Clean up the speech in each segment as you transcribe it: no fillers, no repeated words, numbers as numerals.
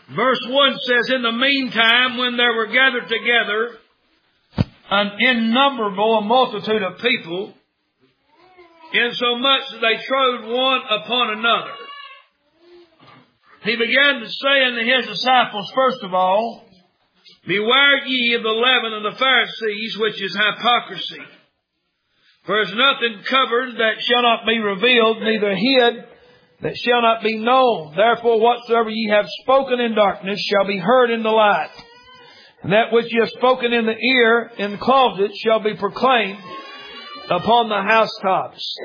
Verse 1 says, In the meantime, when there were gathered together an innumerable multitude of people, insomuch that they trode one upon another, he began to say unto his disciples, first of all, Beware ye of the leaven of the Pharisees, which is hypocrisy. For there is nothing covered that shall not be revealed, neither hid that shall not be known. Therefore whatsoever ye have spoken in darkness shall be heard in the light. And that which ye have spoken in the ear in the closet shall be proclaimed upon the housetops.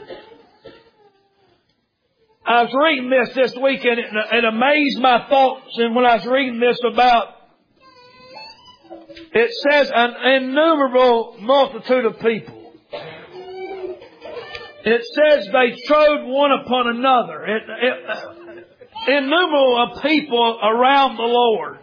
I was reading this week, and it amazed my thoughts. And when I was reading this about, it says an innumerable multitude of people. It says they trode one upon another. Innumerable of people around the Lord.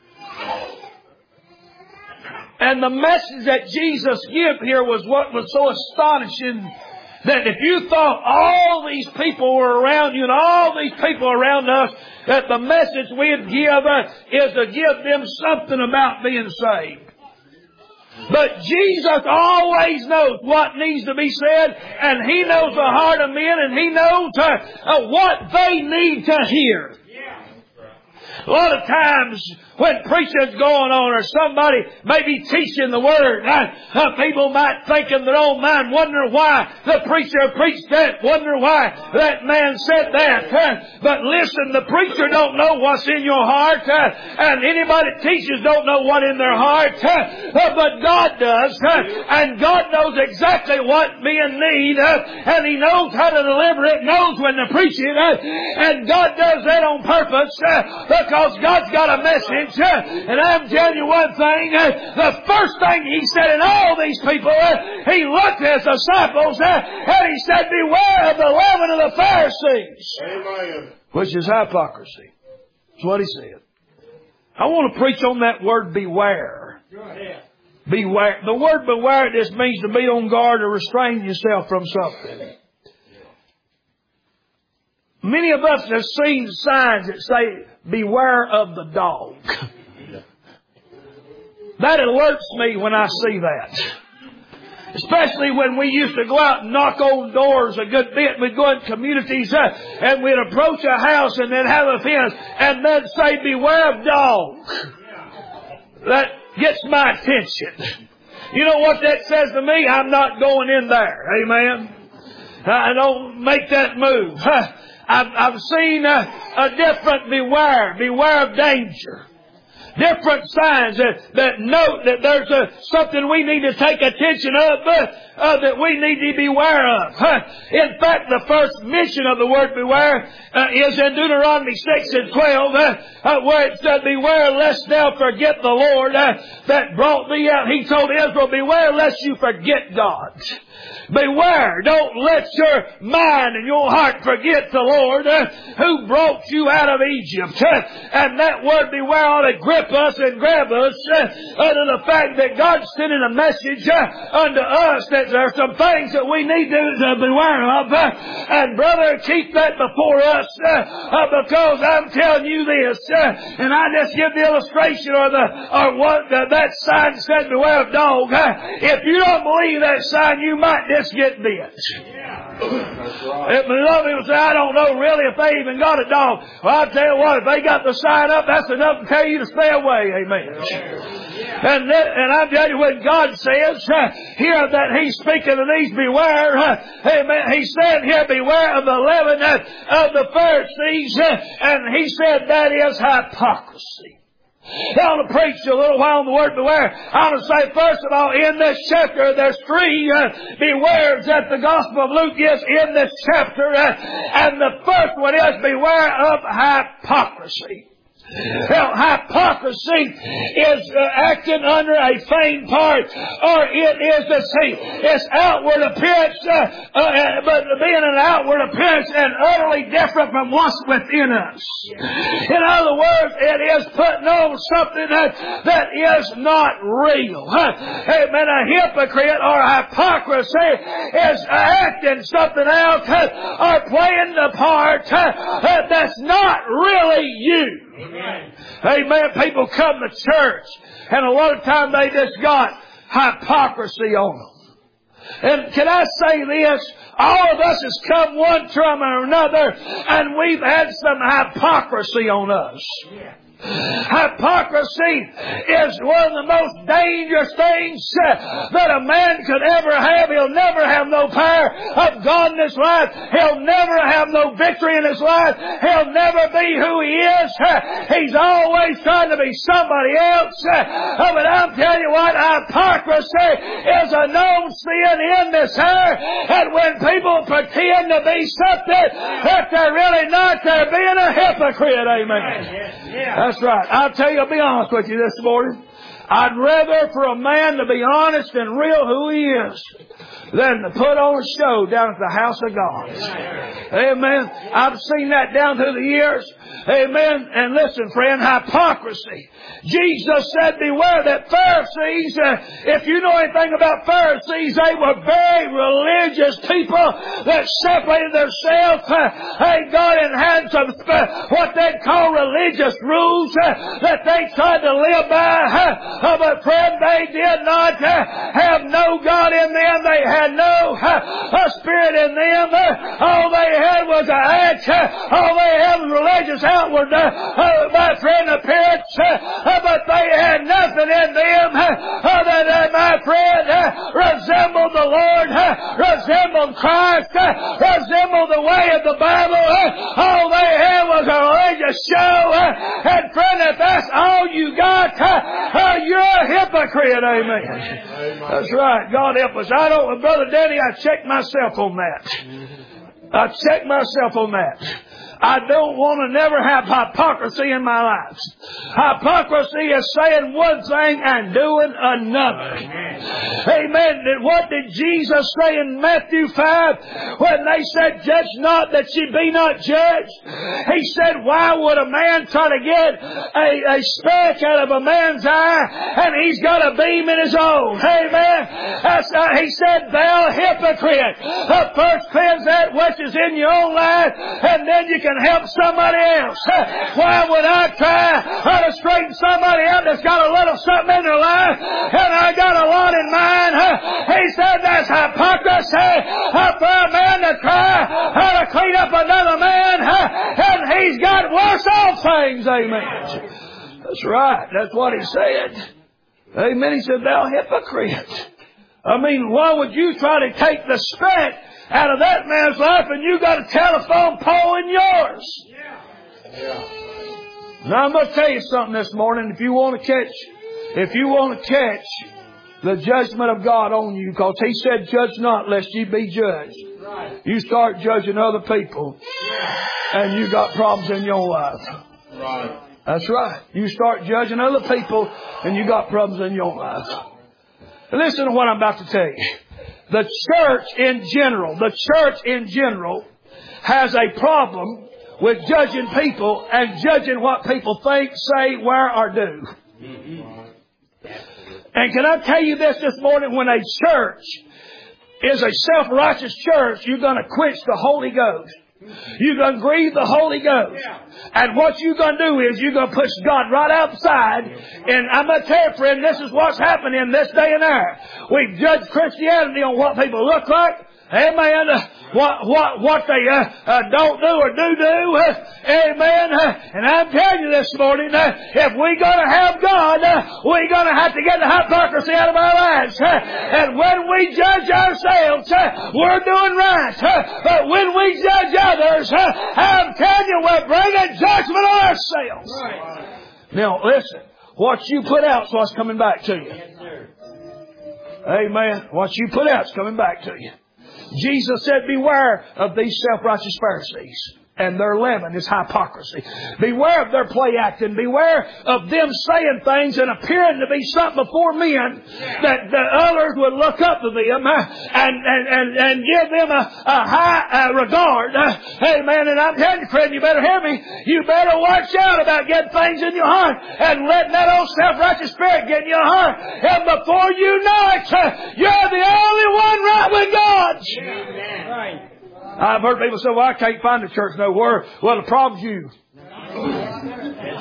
And the message that Jesus gave here was what was so astonishing, that if you thought all these people were around you and all these people around us, that the message we'd give is to give them something about being saved. But Jesus always knows what needs to be said, and He knows the heart of men, and He knows what they need to hear. A lot of times when preaching's going on or somebody may be teaching the Word, people might think in their own mind, wonder why the preacher preached that, wonder why that man said that. But listen, the preacher don't know what's in your heart, and anybody that teaches don't know what in their heart, but God does, and God knows exactly what men need, and He knows how to deliver it, knows when to preach it, and God does that on purpose, because God's got a message. And I'm telling you one thing, the first thing He said in all these people, He looked at His disciples and He said, Beware of the leaven of the Pharisees. Amen. Which is hypocrisy. That's what He said. I want to preach on that word beware. Beware. The word beware just means to be on guard or restrain yourself from something. Many of us have seen signs that say, Beware of the dog. That alerts me when I see that. Especially when we used to go out and knock on doors a good bit. We'd go in communities and we'd approach a house and then have a fence and then say, Beware of dogs. That gets my attention. You know what that says to me? I'm not going in there. Amen. I don't make that move. I've seen a different beware of danger. Different signs that note that there's something we need to take attention of, that we need to beware of. In fact, the first mention of the word beware is in Deuteronomy 6 and 12, where it said, Beware lest thou forget the Lord that brought thee out. He told Israel, Beware lest you forget God. Beware, don't let your mind and your heart forget the Lord who brought you out of Egypt. And that word beware ought to grip us and grab us under the fact that God's sending a message unto us that there are some things that we need to beware of. And brother, keep that before us because I'm telling you this, and I just give the illustration or what that sign said, Beware of dog. If you don't believe that sign, you might just get bit. If some people say, I don't know really if they even got a dog. Well, I'll tell you what, if they got the sign up, that's enough to tell you to stay away. Amen. And I'm telling you, when God says here that He's speaking to these, beware. Amen. He said here, beware of the leaven of the Pharisees. And He said that is hypocrisy. I want to preach a little while on the word beware. I want to say, first of all, in this chapter, there's three bewares that the Gospel of Luke gives in this chapter. And the first one is beware of hypocrisy. Well, hypocrisy is acting under a feigned part, or it is deceit. It's outward appearance, but being an outward appearance and utterly different from what's within us. In other words, it is putting on something that is not real. Amen. A hypocrite or hypocrisy is acting something out or playing the part that's not really you. Amen. Amen. People come to church, and a lot of times they just got hypocrisy on them. And can I say this? All of us has come one time or another, and we've had some hypocrisy on us. Yeah. Hypocrisy is one of the most dangerous things that a man could ever have. He'll never have no power of God in his life. He'll never have no victory in his life. He'll never be who he is. He's always trying to be somebody else. But I'm telling you what, hypocrisy is a known sin in this hour. And when people pretend to be something that they're really not, they're being a hypocrite. Amen. Yeah. That's right. I'll tell you, I'll be honest with you this morning. I'd rather for a man to be honest and real who he is than to put on a show down at the house of God. Amen. I've seen that down through the years. Amen. And listen, friend, hypocrisy. Jesus said, beware that Pharisees, if you know anything about Pharisees, they were very religious people that separated themselves. God had some what they'd call religious rules that they tried to live by. But friend, they did not have no God in them. They had no spirit in them. All they had was an act. All they had was religious outward, my friend, appearance. But they had nothing in them that, my friend, resembled the Lord, resembled Christ, resembled the way of the Bible. All they had was a religious show. And friend, if that's all you got, you're a hypocrite. Amen. That's right. God help us. Brother Danny, I checked myself on that. I don't want to never have hypocrisy in my life. Hypocrisy is saying one thing and doing another. Amen. What did Jesus say in Matthew 5 when they said, judge not that ye be not judged? He said, why would a man try to get a speck out of a man's eye and he's got a beam in his own? Amen. He said, thou hypocrite. First cleanse that which is in your own life, and then you can help somebody else. Why would I try to straighten somebody out that's got a little something in their life and I got a lot in mine? He said that's hypocrisy for a man to try how to clean up another man, and he's got worse off things. Amen. That's right. That's what he said. Amen. He said, thou hypocrite. I mean, why would you try to take the speck out of that man's life and you got a telephone pole in yours? Yeah. Now I'm going to tell you something this morning. If you want to catch the judgment of God on you, because He said, judge not lest ye be judged. Right. You start judging other people and you got problems in your life. Right. That's right. You start judging other people and you got problems in your life. Listen to what I'm about to tell you. The church in general has a problem with judging people and judging what people think, say, wear, or do. And can I tell you this morning, when a church is a self-righteous church, you're going to quench the Holy Ghost. You're going to grieve the Holy Ghost. And what you're going to do is you're going to push God right outside. And I'm going to tell you, friend, this is what's happening in this day and hour. We judge Christianity on what people look like. Amen. What they don't do or do. Amen. And I'm telling you this morning, if we're going to have God, we're going to have to get the hypocrisy out of our lives. And when we judge ourselves, we're doing right. But when we judge others, I'm telling you, we're bringing judgment on ourselves. Right. Now, listen. What you put out is what's coming back to you. Amen. What you put out is coming back to you. Jesus said, beware of these self-righteous Pharisees. And their leaven is hypocrisy. Beware of their play acting. Beware of them saying things and appearing to be something before men that the others would look up to them and give them a high regard. Amen. And I'm telling you, friend, you better hear me. You better watch out about getting things in your heart and letting that old self-righteous spirit get in your heart. And before you know it, you're the only one right with God. Amen. Right. I've heard people say, well, I can't find a church nowhere. Well, the problem's you.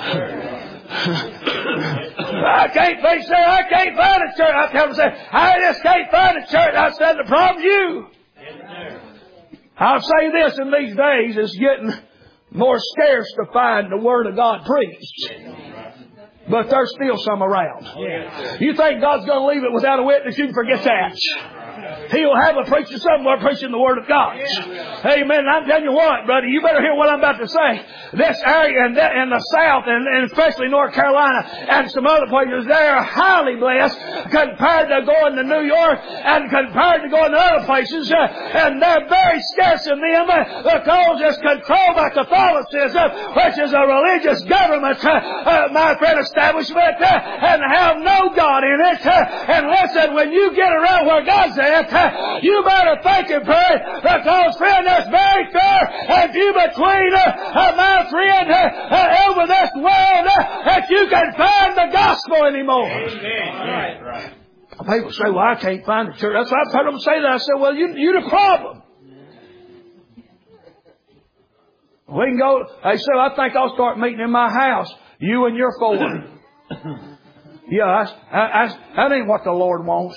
I can't find a church. I tell them, I just can't find a church. I said, the problem's you. I'll say this, in these days, it's getting more scarce to find the Word of God preached. But there's still some around. You think God's going to leave it without a witness? You can forget that. He'll have a preacher somewhere preaching the Word of God. Amen. I'm telling you what, brother, you better hear what I'm about to say. This area in the South, and especially North Carolina and some other places, they are highly blessed compared to going to New York and compared to going to other places. And they're very scarce in them because it's controlled by Catholicism, which is a religious government, my friend, establishment, and have no God in it. And listen, when you get around where God's at, you better think and pray, because, friend, there's very fair and few between, my friend, over this world, that you can find the gospel anymore. Amen. Right. People say, well, I can't find the church. That's why I've heard them say that. I said, well, you're the problem. We can go, they say, I think I'll start meeting in my house. You and your four. Yeah, that ain't what the Lord wants.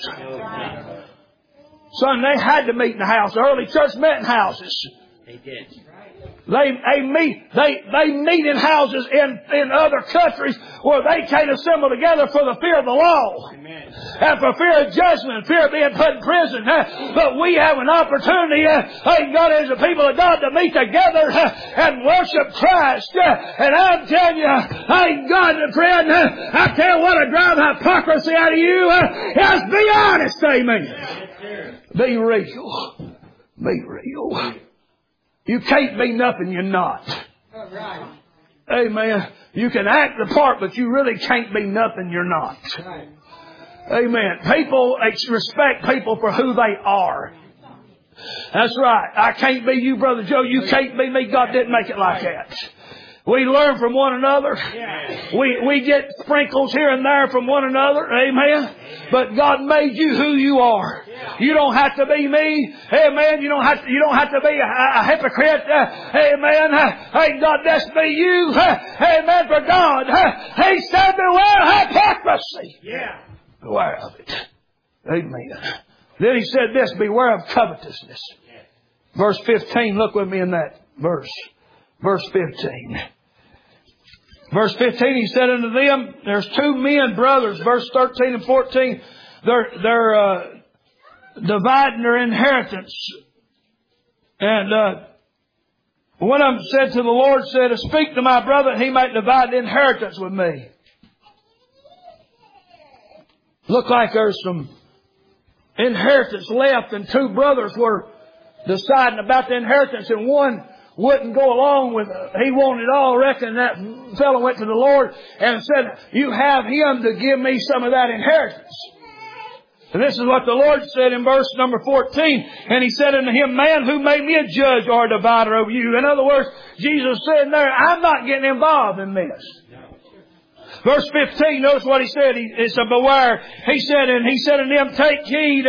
Son, they had to meet in the house. The early church met in houses. They did. They meet in houses in other countries where they can't assemble together for the fear of the law. Amen. And for fear of judgment, fear of being put in prison. But we have an opportunity, thank God, as the people of God, to meet together and worship Christ. And I'm telling you, thank God, friend, I tell you what will drive hypocrisy out of you is be honest, amen. Be real. Be real. You can't be nothing you're not. Right. Amen. You can act the part, but you really can't be nothing you're not. Right. Amen. People respect people for who they are. That's right. I can't be you, Brother Joe. You can't be me. God didn't make it like that. We learn from one another. We get sprinkles here and there from one another. Amen. But God made you who you are. You don't have to be me. Amen. You don't have to be a hypocrite. Amen. Ain't God just be you. Amen. For God, He said beware hypocrisy. Beware of it. Amen. Then He said this, beware of covetousness. Verse 15, look with me in that verse. Verse 15. Verse 15, He said unto them, there's two men, brothers. Verse 13 and 14, they're dividing their inheritance. And one of them said to the Lord, said, speak to my brother that he might divide the inheritance with me. Look like there's some inheritance left, and two brothers were deciding about the inheritance, and one wouldn't go along with it. He wanted it all. Reckon that fellow went to the Lord and said, you have him to give me some of that inheritance. And this is what the Lord said in verse number 14. And He said unto him, man, who made me a judge or a divider over you? In other words, Jesus said there, I'm not getting involved in this. Verse 15, notice what He said. It's a beware. He said unto them, take heed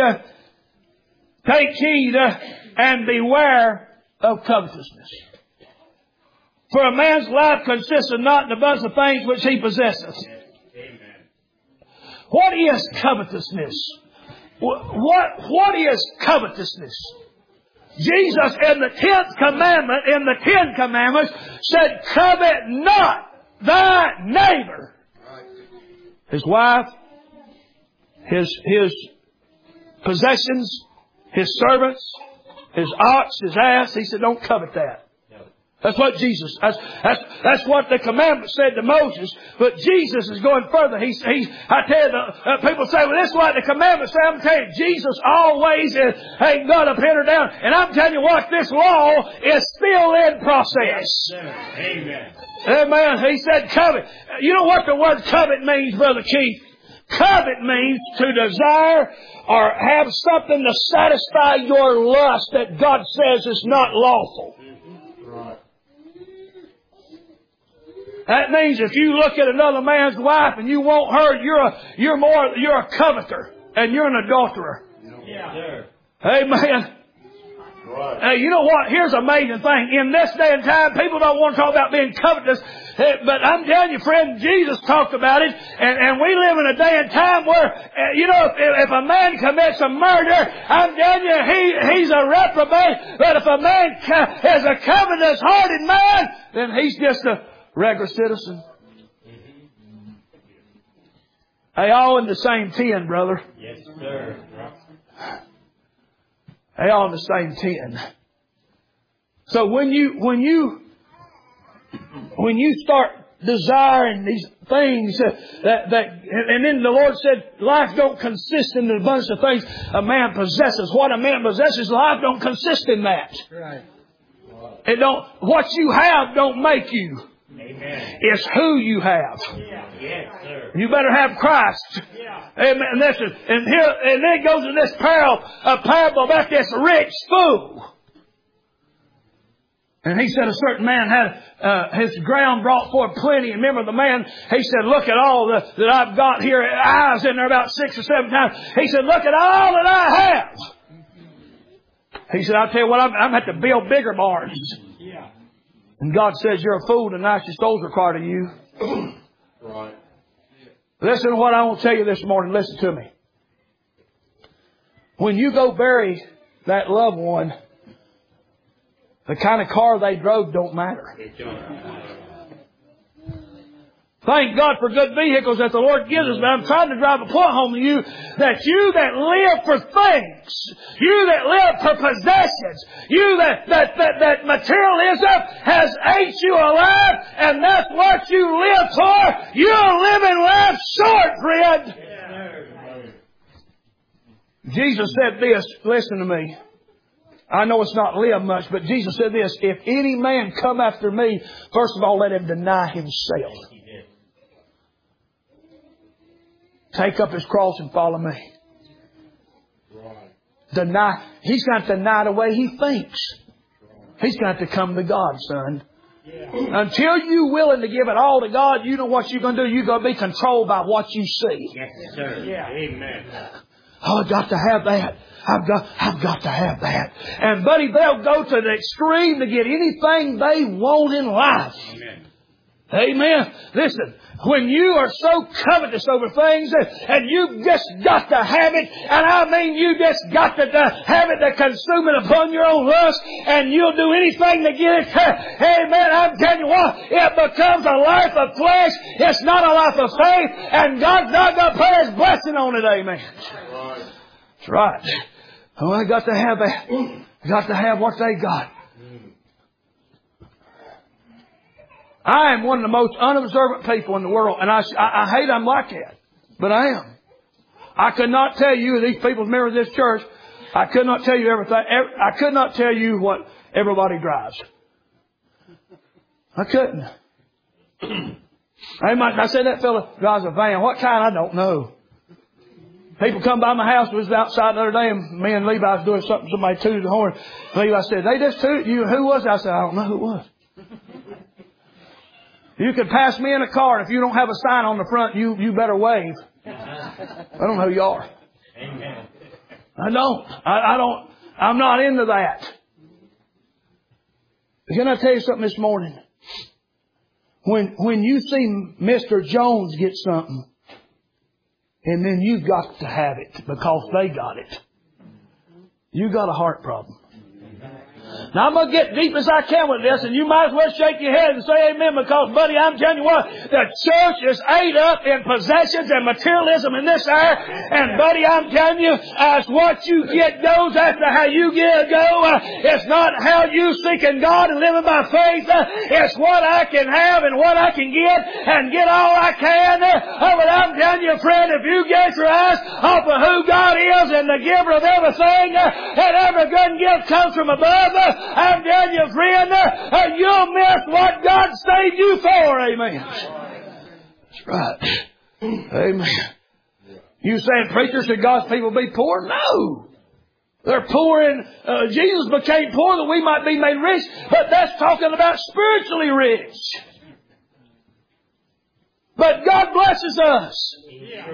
and beware of covetousness. For a man's life consisteth not in the abundance of things which he possesseth. Amen. What is covetousness? What is covetousness? Jesus in the 10th commandment, in the 10 commandments, said, covet not thy neighbor. His wife, his possessions, his servants, his ox, his ass. He said, don't covet that. That's what Jesus, that's what the commandment said to Moses. But Jesus is going further. I tell you, people say, well, this is what the commandment said. I'm telling you, Jesus always ain't got a pin or down. And I'm telling you what, this law is still in process. Amen. Amen. He said covet. You know what the word covet means, Brother Keith? Covet means to desire or have something to satisfy your lust that God says is not lawful. Right. That means if you look at another man's wife and you want her, you're a coveter and you're an adulterer. Yeah. Amen. You know what? Here's an amazing thing. In this day and time, people don't want to talk about being covetous. But I'm telling you, friend, Jesus talked about it. And we live in a day and time where, if a man commits a murder, I'm telling you, he's a reprobate. But if a man is a covetous-hearted man, then he's just a regular citizen. They all in the same tin, brother. Yes, sir. They all in the same tin. So when you start desiring these things and then the Lord said, life don't consist in the abundance of things a man possesses. What a man possesses, life don't consist in that. Right. It don't. What you have don't make you. Amen. It's who you have. Yeah. Yes, sir. You better have Christ. Yeah. Amen. And then it goes in this parable about this rich fool. And he said a certain man had his ground brought forth plenty. And remember the man, he said, look at all that I've got here. Eyes in there about 6 or 7 times. He said, look at all that I have. He said, I'll tell you what, I'm going to have to build bigger barns. Yeah. And God says, you're a fool tonight. Your soul's required of you. Right. Listen to what I want to tell you this morning. Listen to me. When you go bury that loved one, the kind of car they drove don't matter. Thank God for good vehicles that the Lord gives us. But I'm trying to drive a point home to you that you that live for things, you that live for possessions, you that materialism has ate you alive, and that's what you live for. You're living life short, friend. Jesus said this. Listen to me. I know it's not live much, but Jesus said this. If any man come after me, first of all, let him deny himself. Take up his cross and follow me. Deny. He's got to deny the way he thinks. He's got to come to God, son. Until you're willing to give it all to God, you know what you're going to do. You're going to be controlled by what you see. Yes, sir. Yeah. Amen. Oh, I've got to have that. I've got to have that. And buddy, they'll go to the extreme to get anything they want in life. Amen. Amen. Listen, when you are so covetous over things and you've just got to have it, and I mean you just got to have it to consume it upon your own lust, and you'll do anything to get it. Amen. I'm telling you what, it becomes a life of flesh. It's not a life of faith, and God's not going to put His blessing on it. Amen. That's right. Oh, I got to have that. I got to have what they got. I am one of the most unobservant people in the world. And I hate I'm like that. But I am. I could not tell you, these people members of this church, I could not tell you everything. I could not tell you what everybody drives. I couldn't. I said that fellow drives a van. What kind? I don't know. People come by my house. Was outside the other day, and me and Levi was doing something. Somebody tooted the horn. Levi said, "They just tooted you. Who was it?" I said, "I don't know who it was." You could pass me in a car, and if you don't have a sign on the front, you better wave. I don't know who you are. Amen. I don't. I'm not into that. Can I tell you something this morning? When you see Mr. Jones get something, and then you've got to have it because they got it, you got a heart problem. Now I'm going to get deep as I can with this, and you might as well shake your head and say amen, because, buddy, I'm telling you what, the church is ate up in possessions and materialism in this hour, and, buddy, I'm telling you, as what you get goes after how you go. It's not how you seeking God and living by faith. It's what I can have and what I can get, and get all I can. But I'm telling you, friend, if you get your eyes off of who God is and the giver of everything, and every good gift comes from above, I'm telling you, friend, you'll miss what God saved you for. Amen. That's right. Amen. You saying, preacher, should God's people be poor? No. They're poor, and Jesus became poor that we might be made rich, but that's talking about spiritually rich. But God blesses us.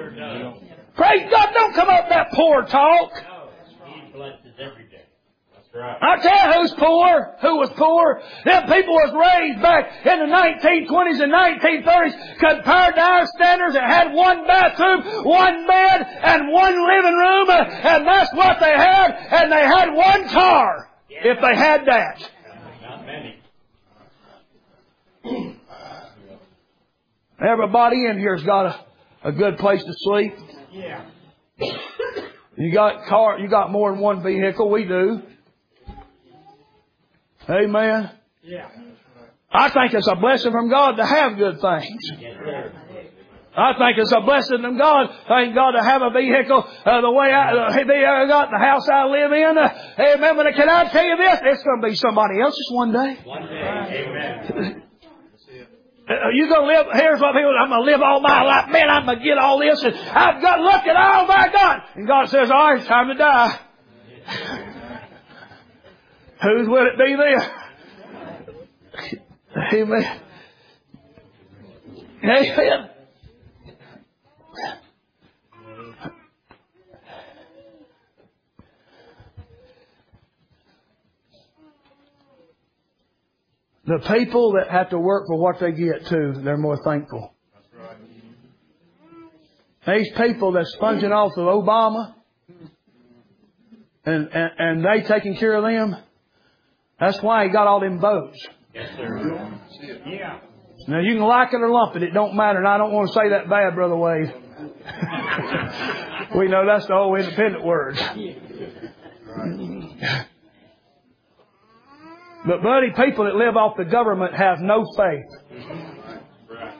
Praise God. Don't come up with that poor talk. He blesses every day. Right. I tell you who was poor. Them people was raised back in the 1920s and 1930s compared to our standards that had one bathroom, one bed, and one living room, and that's what they had, and they had one car, if they had that. Not many. Everybody in here's got a good place to sleep. Yeah. You got more than one vehicle. We do. Amen. Yeah. I think it's a blessing from God to have good things. Yes, sir. I think it's a blessing from God. Thank God to have a vehicle the way I got the house I live in. Amen. But can I tell you this? It's going to be somebody else's one day. One day. Amen. You're going to live, here's what people, I'm going to live all my life. Man, I'm going to get all this. And I've got, look at all my God. And God says, all right, it's time to die. Whose will it be then? Amen. Amen. The people that have to work for what they get too, they're more thankful. These people that's sponging off of Obama and they taking care of them, that's why he got all them votes. Yes, sir. Yeah. Now you can like it or lump it, it don't matter, and I don't want to say that bad, Brother Wade. We know that's the old independent word. But buddy, people that live off the government have no faith. Right.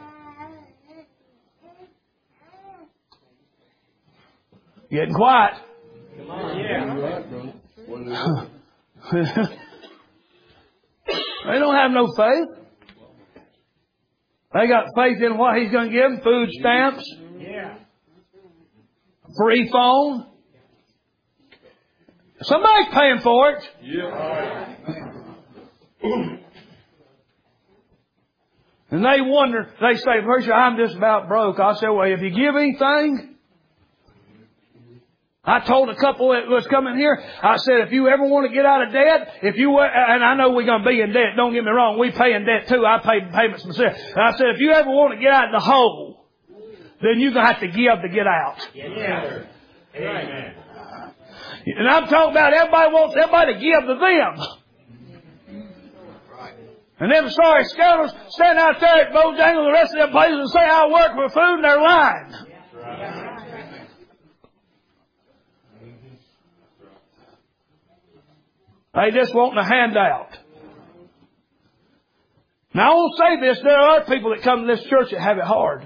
Getting quiet. Come on. Yeah. They don't have no faith. They got faith in what he's going to give them. Food stamps. Yeah. Free phone. Somebody's paying for it. Yeah. And they wonder, they say, Preacher, I'm just about broke. I said, well, if you give anything, I told a couple that was coming here, I said, if you ever want to get out of debt, and I know we're going to be in debt, don't get me wrong, we pay in debt too, I pay payments myself. And I said, if you ever want to get out of the hole, then you're going to have to give to get out. Yeah. Amen. And I'm talking about everybody wants everybody to give to them. And them sorry scoundrels stand out there at Bojangles and the rest of them places and say, I work for food, and they're lying. They just want a handout. Now, I won't say this. There are people that come to this church that have it hard.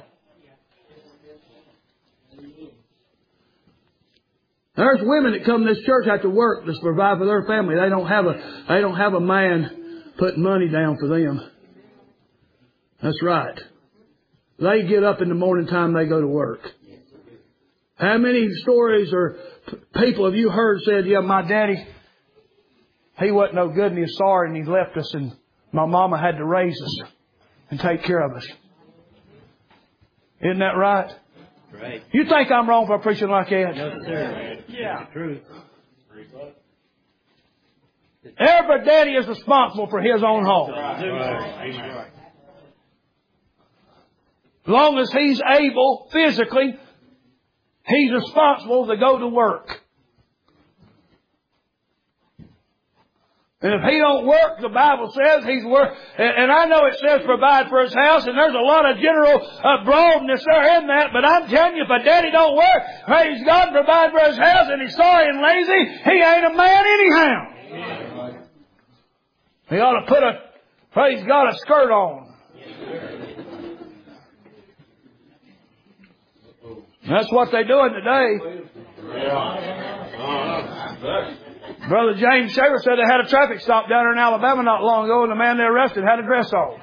There's women that come to this church have to work to provide for their family. They don't have a man putting money down for them. That's right. They get up in the morning time, they go to work. How many stories or people have you heard said, yeah, my daddy, he wasn't no good and he was sorry and he left us and my mama had to raise us and take care of us. Isn't that right? Right. You think I'm wrong for preaching like that? No, sir. Yeah. True. Every daddy is responsible for his own home. Right. As long as he's able physically, he's responsible to go to work. And if he don't work, the Bible says he's work. And I know it says provide for his house, and there's a lot of general broadness there in that. But I'm telling you, if a daddy don't work, praise God, provide for his house, and he's sorry and lazy, he ain't a man anyhow. He ought to put praise God, a skirt on. That's what they're doing today. Brother James Shaver said they had a traffic stop down there in Alabama not long ago, and the man they arrested had a dress on.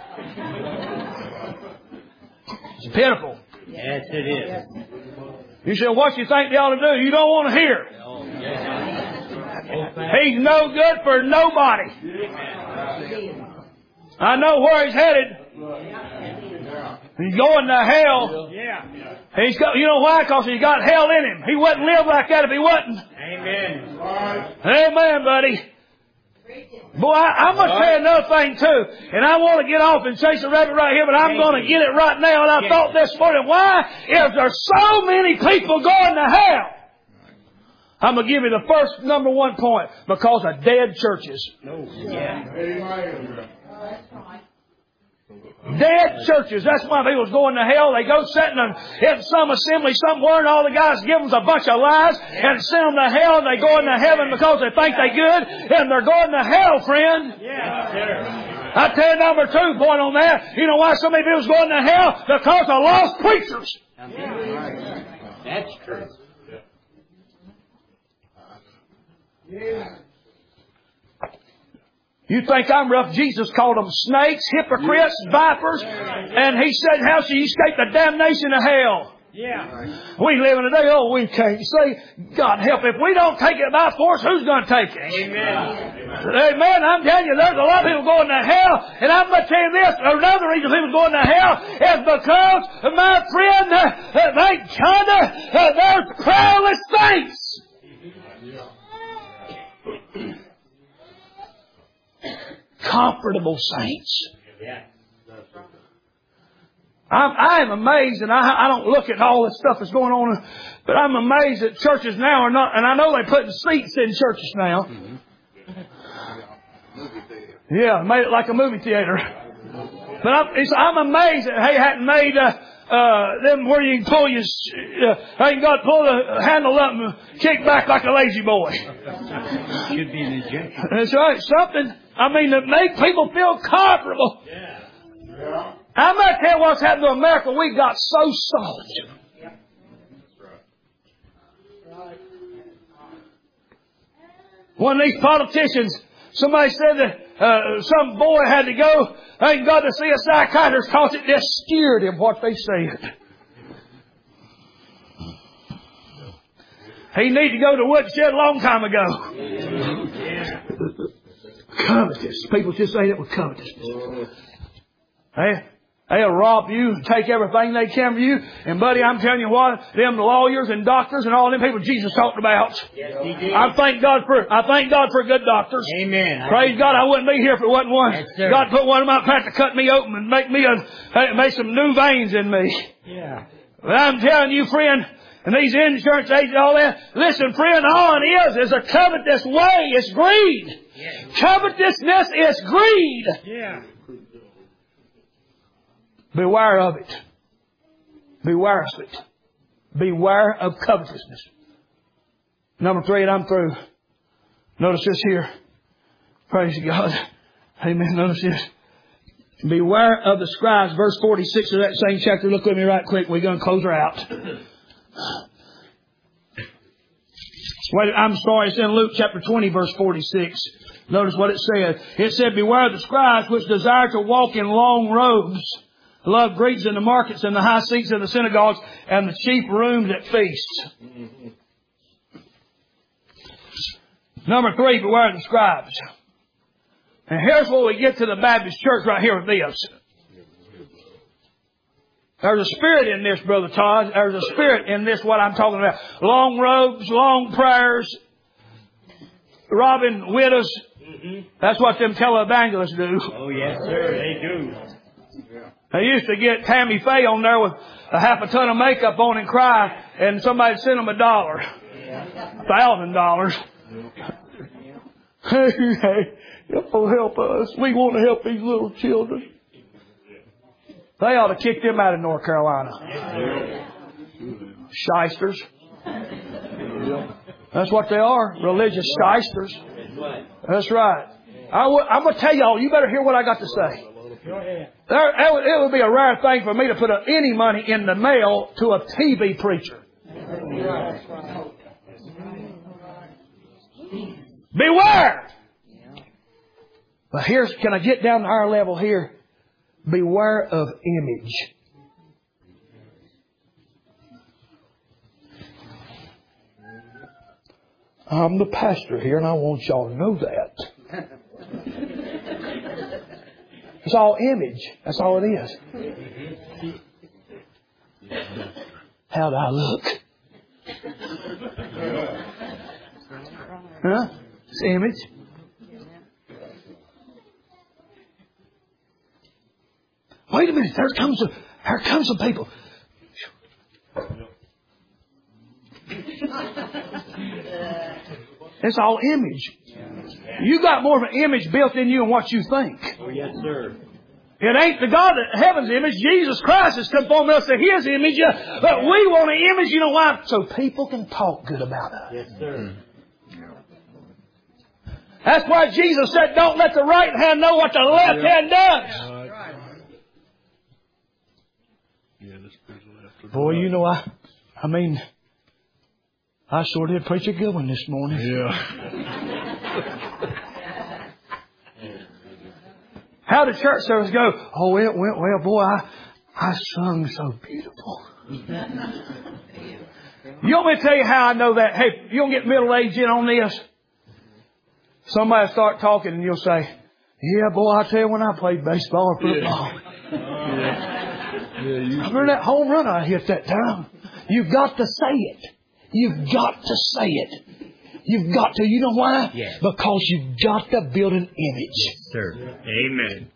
It's pitiful. Yes, it is. You said, what you think they ought to do? You don't want to hear. He's no good for nobody. I know where he's headed. He's going to hell. Yeah. You know why? Because he's got hell in him. He wouldn't live like that if he wasn't. Amen. Amen, buddy. Boy, I'm going to say another thing too. And I want to get off and chase a rabbit right here, but I'm going to get it right now. And I thought this morning, why is there so many people going to hell? I'm going to give you the first number one point. Because of dead churches. Dead churches. That's why people's going to hell. They go sitting in some assembly somewhere and all the guys give them a bunch of lies and send them to hell, and they go into heaven because they think they're good, and they're going to hell, friend. I tell you number 2 point on that. You know why so many people's going to hell? Because of lost preachers. That's true. You think I'm rough? Jesus called them snakes, hypocrites, vipers. And He said, how shall you escape the damnation of hell? We live in a day, we can't say, God help, if we don't take it by force, who's going to take it? Amen. I'm telling you, there's a lot of people going to hell. And I'm going to tell you this, another reason people going to hell is because, my friend, they're prayerless saints. Comfortable saints. I am amazed, and I don't look at all this stuff that's going on, but I'm amazed that churches now are not, and I know they're putting seats in churches now. Yeah, made it like a movie theater. But I'm amazed that they hadn't made them where you can pull you ain't got to pull the handle up and kick back like a lazy boy. Should be an injection. That's right. Something, to make people feel comfortable. I'm going to tell you what's happened to America. We got so soft. One of these politicians, somebody said that some boy had to go and got to see a psychiatrist because it just scared him what they said. He needed to go to woodshed a long time ago. Covetous. People just say that with covetousness. They'll rob you, take everything they can from you. And buddy, I'm telling you what, them lawyers and doctors and all them people Jesus talked about. Yes, He did. I thank God for good doctors. Amen. Praise God, I wouldn't be here if it wasn't one. Yes, sir. God put one of my path to cut me open and make some new veins in me. Yeah. But I'm telling you, friend, and these insurance agents and all that, listen, friend, all it is a covetous way. It's greed. Yeah. Covetousness is greed. Yeah. Beware of it. Beware of it. Beware of covetousness. Number 3, and I'm through. Notice this here. Praise God. Amen. Notice this. Beware of the scribes. Verse 46 of that same chapter. Look with me right quick. We're going to close her out. Wait, I'm sorry. It's in Luke chapter 20, verse 46. Notice what it said. It said, beware of the scribes which desire to walk in long robes, love greetings in the markets and the high seats in the synagogues and the chief rooms at feasts. Number 3, beware of the scribes. And here's where we get to the Baptist church right here with this. There's a spirit in this, Brother Todd. There's a spirit in this, what I'm talking about. Long robes, long prayers, robbing widows. That's what them televangelists do. Oh, yes, sir. They do. They used to get Tammy Faye on there with a half a ton of makeup on and cry, and somebody sent them $1. $1,000. Hey, help us. We want to help these little children. They ought to kick them out of North Carolina. Shysters. That's what they are. Religious shysters. That's right. I'm going to tell y'all, you better hear what I got to say. It would be a rare thing for me to put any money in the mail to a TV preacher. Beware! But can I get down to our level here? Beware of image. I'm the pastor here and I want y'all to know that. It's all image. That's all it is. How do I look? Huh? It's image. Wait a minute, here comes some people. It's all image. You got more of an image built in you than what you think. Oh, yes, sir. It ain't the God of heaven's image. Jesus Christ has conformed us to His image. But we want an image, you know why? So people can talk good about us. Yes, sir. That's why Jesus said, don't let the right hand know what the left hand does. Boy, you know, I sure did preach a good one this morning. Yeah. How did church service go? Oh, it went well. Boy, I sung so beautiful. You want me to tell you how I know that? Hey, you don't get middle-aged in on this. Somebody start talking and you'll say, yeah, boy, I tell you when I played baseball or football. I remember that home run I hit that time. You've got to say it. You've got to say it. You've got to. You know why? Yes. Because you've got to build an image. Yes, sir. Amen.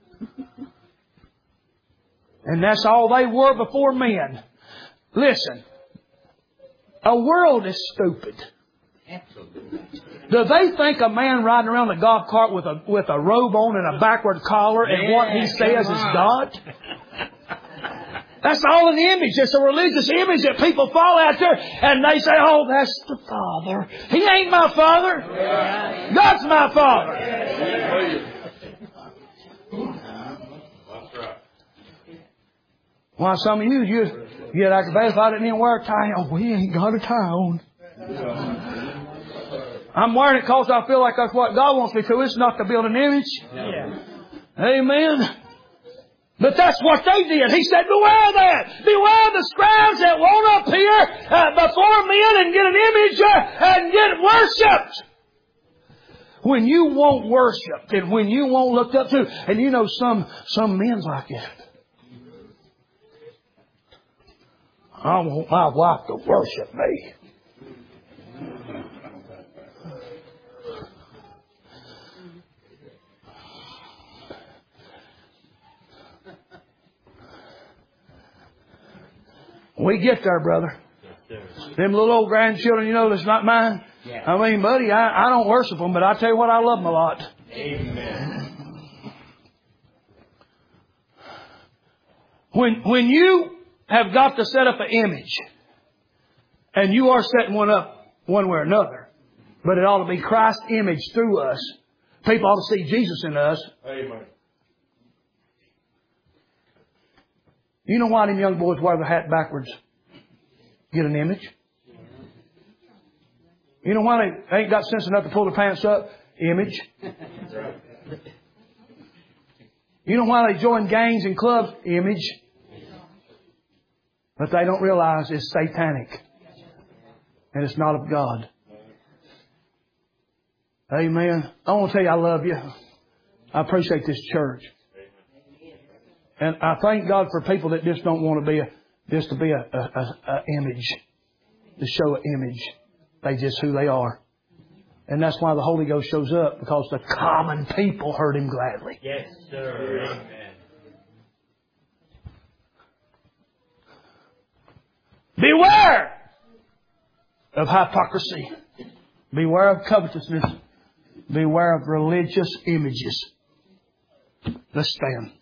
And that's all they were before men. Listen. A world is stupid. Absolutely. Do they think a man riding around a golf cart with a robe on and a backward collar and what he says is God? That's all an image. It's a religious image that people fall out there and they say, oh, that's the Father. He ain't my Father. God's my Father. Why, some of you get like bad if I didn't even wear a tie. Oh, we ain't got a tie on. I'm wearing it because I feel like that's what God wants me to. It's not to build an image. Amen. But that's what they did. He said, beware that. Beware the scribes that won't appear before men and get an image and get worshipped. When you won't worship and when you won't look up to, and you know some men's like it. I want my wife to worship me. We get there, brother. Them little old grandchildren, you know, that's not mine. Yeah. I mean, buddy, I don't worship them, but I tell you what, I love them a lot. Amen. When you have got to set up an image, and you are setting one up one way or another, but it ought to be Christ's image through us. People ought to see Jesus in us. Amen. You know why them young boys wear the hat backwards? Get an image. You know why they ain't got sense enough to pull their pants up? Image. You know why they join gangs and clubs? Image. But they don't realize it's satanic. And it's not of God. Amen. I want to tell you I love you. I appreciate this church. And I thank God for people that just don't want to be just to be a image, to show an image. They just who they are. And that's why the Holy Ghost shows up, because the common people heard Him gladly. Yes, sir. Amen. Beware of hypocrisy. Beware of covetousness. Beware of religious images. Let's stand.